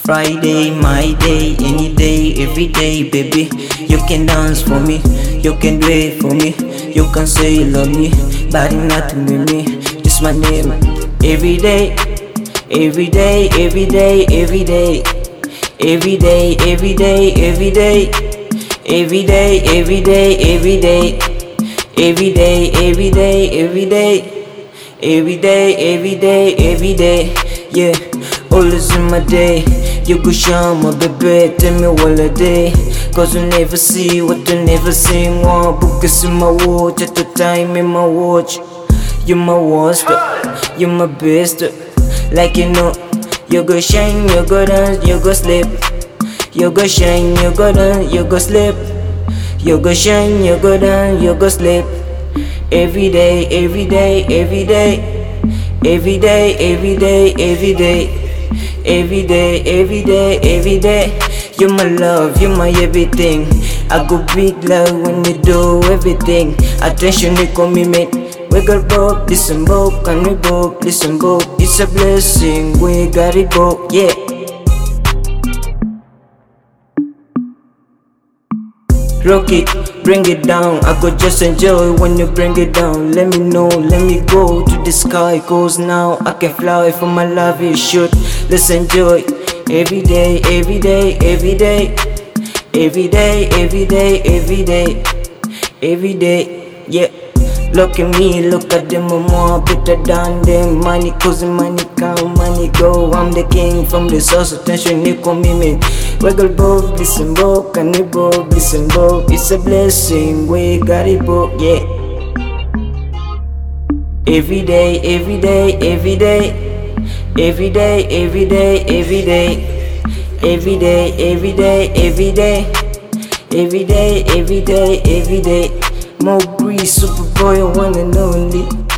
Friday, my day, any day, every day, baby. You can dance for me, you can do it for me. You can say you love me, but it's nothing with me. Just my name, every day, every day, every day, every day, every day, every day, every day, every day, every day, every day, every day, every day, every day, every day, every day, every day, yeah. Always in my day, you go show my baby, tell me what a day. Cause you never see what you never see. More books in my watch, at the time in my watch. You my worst, you my best. Like you know, you go shine, you go dance, you go sleep. You go shine, you go dance, you go sleep. You go shine, you go dance, you go sleep. Every day, every day, every day, every day, every day, every day. Every day, every day, every day. You're my love, you're my everything. I go big love when you do everything. Attention, you call me mate. We got both, listen both, can we both, listen both. It's a blessing, we got it both, yeah. Rock it, bring it down. I could just enjoy when you bring it down. Let me know, let me go to the sky. Cause now I can fly for my love is shoot. Let's enjoy every day, every day, every day, every day, every day, every day, every day, yeah. Look at me, look at them, I'm more better than them. Money cause money come, money go. I'm the king from the source, attention, you call me man. Wiggle both, listen both, can you both, listen both. It's a blessing, we got it both, yeah. Every day, every day, every day. Every day, every day, every day, every day, every day, every day, every day, every day, every day. More breeze, Superboy, one and only.